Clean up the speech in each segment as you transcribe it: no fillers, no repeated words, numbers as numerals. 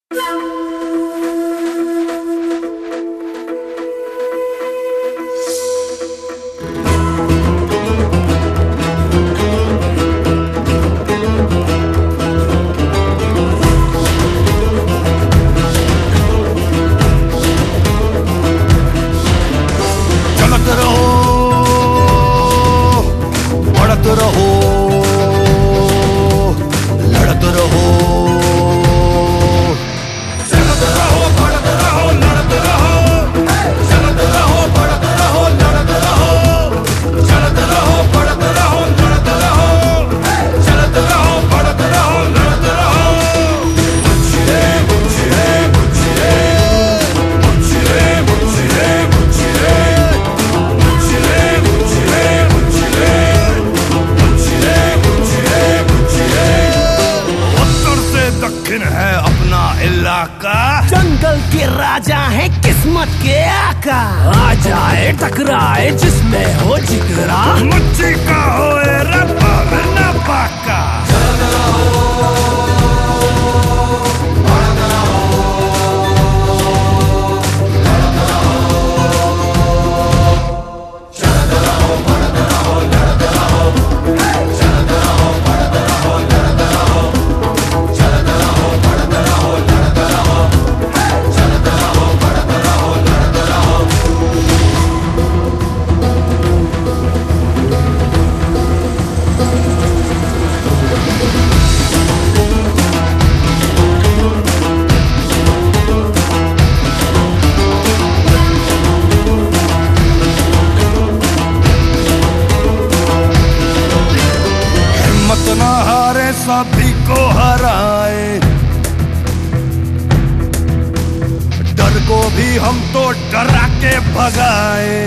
है अपना इलाका, जंगल के राजा है किस्मत के आका। आ जाए टकराए जिसमें हो जिगरा, मच्छी का होए रब्बा न पाका। ना हारे सभी को हराए, डर को भी हम तो डरा के भगाए।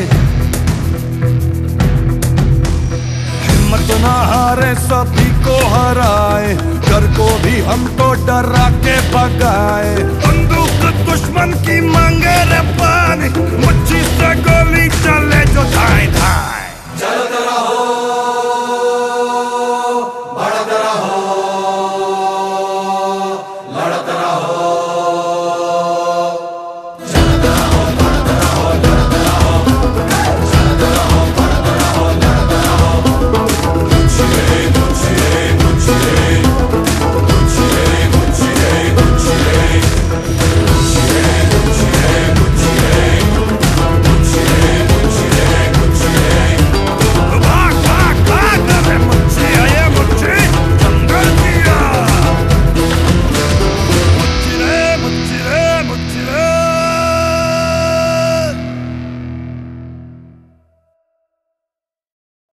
हिम्मत ना हारे सभी को हराए, डर को भी हम तो डरा के भगाए। बंदूक दुश्मन की मांगे रे पानी, मुच्छी से गोली चले जो धाए धाए।